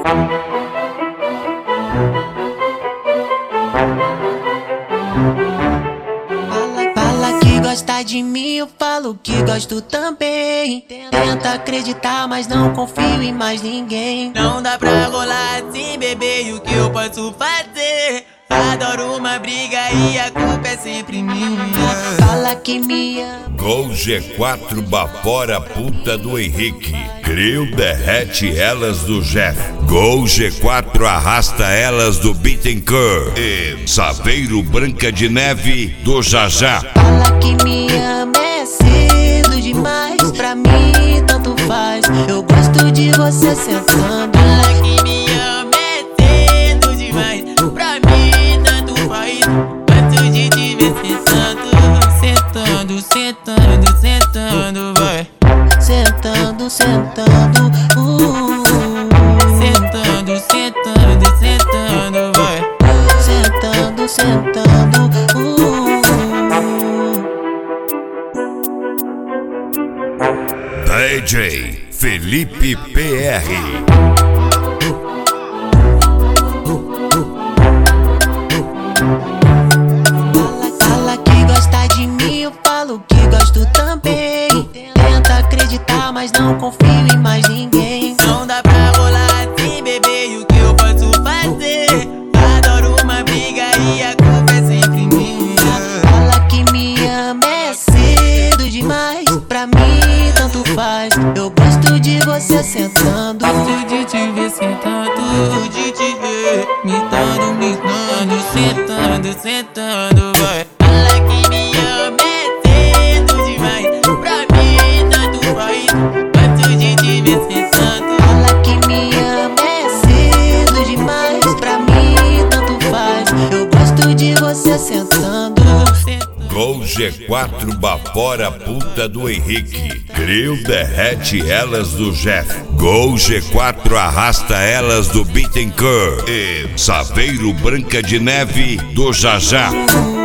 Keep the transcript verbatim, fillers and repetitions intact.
Fala que gosta de mim, eu falo que gosto também. Tenta acreditar, mas não confio em mais ninguém. Não dá pra rolar assim, bebê, e o que eu posso fazer? Adoro uma briga e a culpa é sempre minha. Fala que me ama. Gol G quatro bapora puta do Henrique. Grill derrete elas do Jeff. Gol G quatro arrasta elas do Bittencourt. E Saveiro Branca de Neve do Jajá. Fala que me ama, é cedo demais. Pra mim tanto faz, eu gosto de você sentando. Fala que me ama, é cedo demais. Pra mim tanto faz, gosto de te ver sentando. Sentando, sentando, sentando, vai. Sentando, sentando, uh. Sentando, sentando, sentando, vai. Sentando, sentando, uh. D J Felipe P R. Fala que gosta de mim, eu falo que gosto também. Tenta acreditar, mas não confio em mais ninguém. Não dá pra rolar assim, bebê, e o que eu posso fazer? Adoro uma briga e a culpa é sempre minha. Fala que me ama, é cedo demais. Pra mim tanto faz, eu gosto de você sentando. Gosto de te ver sentando, gosto de te ver mitando, mitando, sentando, sentando, vai. Fala que me ama, é cedo demais. Pra mim tanto faz, gosto de te ver sentando. Fala que me ama, é cedo demais. Pra mim tanto faz, eu gosto de você sentando. Gol G quatro bapora puta do Henrique. Grill derrete elas do Jeff. Gol G quatro arrasta elas do Bittencourt. E Saveiro Branca de Neve do Jajá.